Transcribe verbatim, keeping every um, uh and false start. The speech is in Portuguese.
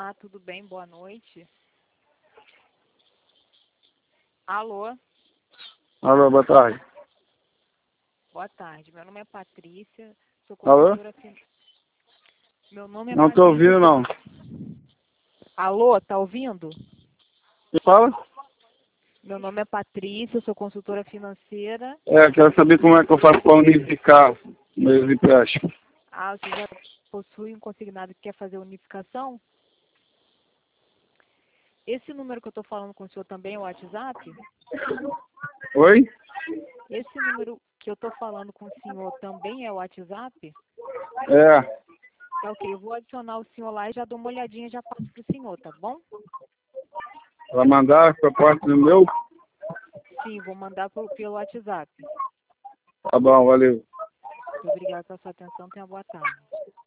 Olá, tudo bem? Boa noite. Alô? Alô, boa tarde. Boa tarde. Meu nome é Patrícia, sou Alô? consultora fin... Meu nome é Não tô Patrícia. ouvindo, não. Alô, tá ouvindo? Quem fala? Meu nome é Patrícia, sou consultora financeira. É, quero saber como é que eu faço para unificar meus empréstimos. Ah, você já possui um consignado que quer fazer unificação? Esse número que eu estou falando com o senhor também é o WhatsApp? Oi? Esse número que eu estou falando com o senhor também é o WhatsApp? É, Tá ok, eu vou adicionar o senhor lá e já dou uma olhadinha e já passo pro senhor, tá bom? para mandar a proposta no meu? Sim, vou mandar pro, pelo WhatsApp. Tá bom, valeu. Muito obrigada pela sua atenção, tenha uma boa tarde.